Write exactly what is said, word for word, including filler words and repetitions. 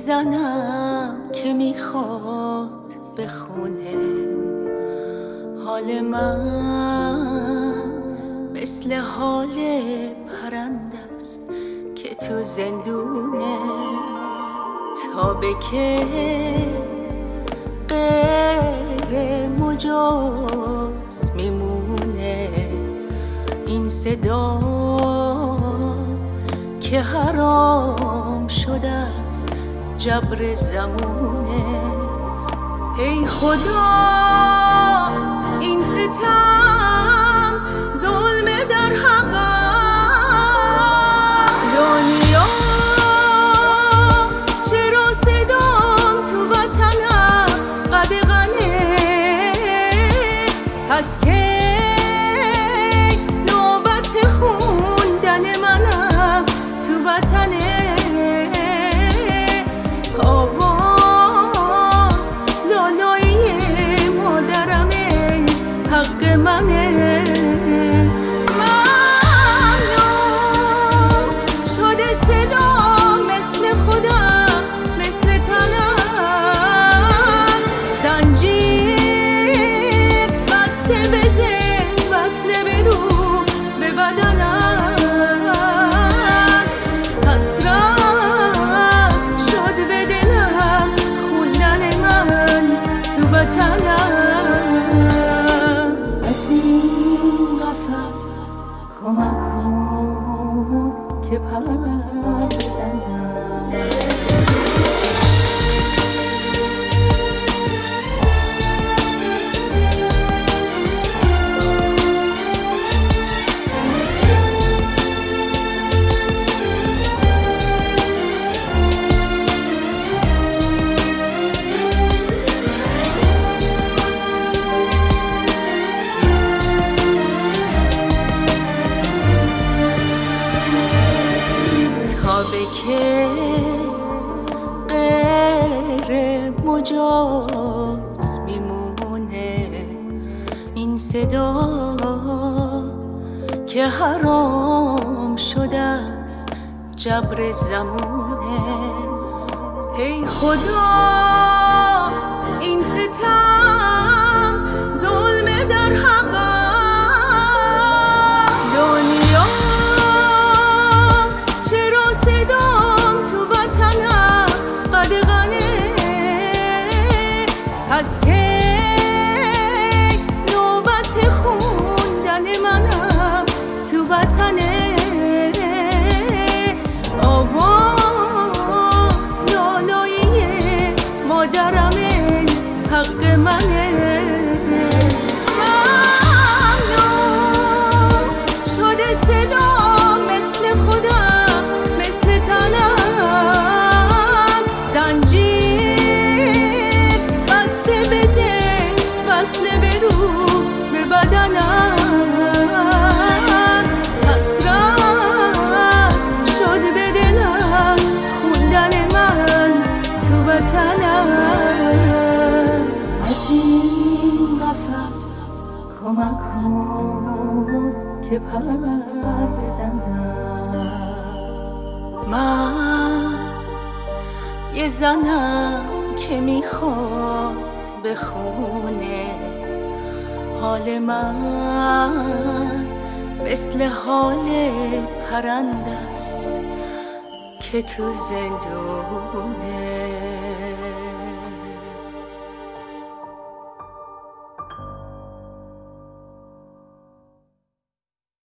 زنم که میخواد بخونه حال من مثل حال پرنده است که تو زندونه تا به که غیر مجاز میمونه این صدا که حرام شده است جبر زمونه. ای خدا این ستم ظلم در حقم، دنیا چرا صدام تو وطنم قدغنه، پس که نوبت خوندن منم تو وطنه. آواز لالایی مادرمه حق منه. ممنون شده صدا مثل خودم مثل تنم، زنجیر بسته به ذهن وصله به روح به بدنم، حسرت شد به دلم خوندن من تو وطنم. از این قفس کمک کن که پر بزنم. به که غیر مجاز میمونه این صدا که حرام شده است جبر زمونه. ای خدا این ستم ظلم در حقم، دنیا پس که نوبت خوندن منم تو وطنه. آواز لالایی مادرمه حق منه. ممنون شده صدا مثل خودم مثل تنم، زنجیر وصله به روح به بدنم، حسرت شد به دلم خوندن من تو وطنم. از این قفس کمک کن که پر بزنم. من یه زنم که میخواد بخونه حال من مثل حال پرنده است که تو زندونه.